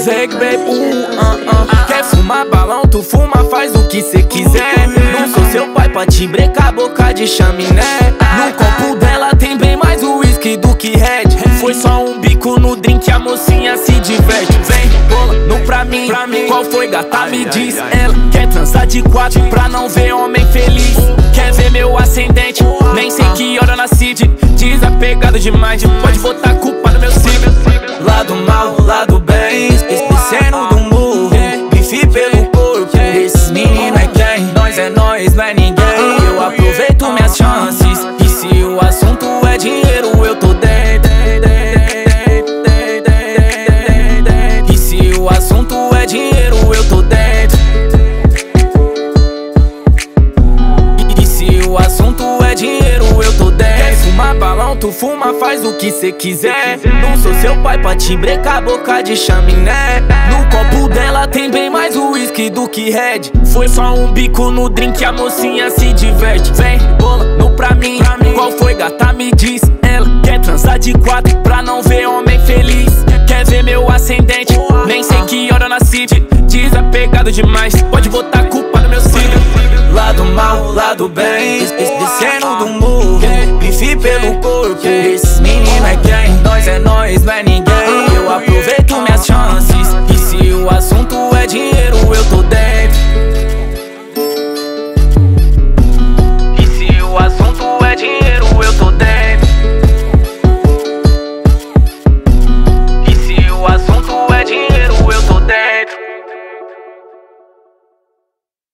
Zeg, babe, Quer fumar balão, tu fuma, faz o que cê quiser. Não sou seu pai pra te brecar boca de chaminé. No copo dela tem bem mais uísque do que Red. Foi só um bico no drink, a mocinha se diverte. Vem, bola, no pra mim, qual foi, gata, me diz. Ela quer transar de 4 pra não ver homem feliz. Quer ver meu ascendente, nem sei que hora nasci. Desapegado demais, pode botar a culpa no meu signo. Lado mal, lado bem, descendo do morro, bife pelo corpo. Esses meninos é quem? Nós é nós, não é ninguém. Eu aproveito minhas chances, e se o assunto é dinheiro, eu tô dentro. E se o assunto é dinheiro, eu tô dentro. E se o assunto é dinheiro, eu tô dentro. Quer fumar balão, tu fuma, faz o que cê quiser. Não sou seu pai pra te brecar boca de chaminé. No copo dela tem bem mais uísque do que Red. Foi só um bico no drink, a mocinha se diverte. Vem, bola, no pra mim, qual foi, gata, me diz. Ela quer transar de 4 pra não ver homem feliz. Quer ver meu ascendente, nem sei que hora nasci. Desapegado demais, pode botar a culpa no meu signo. Lado mal, lado bem,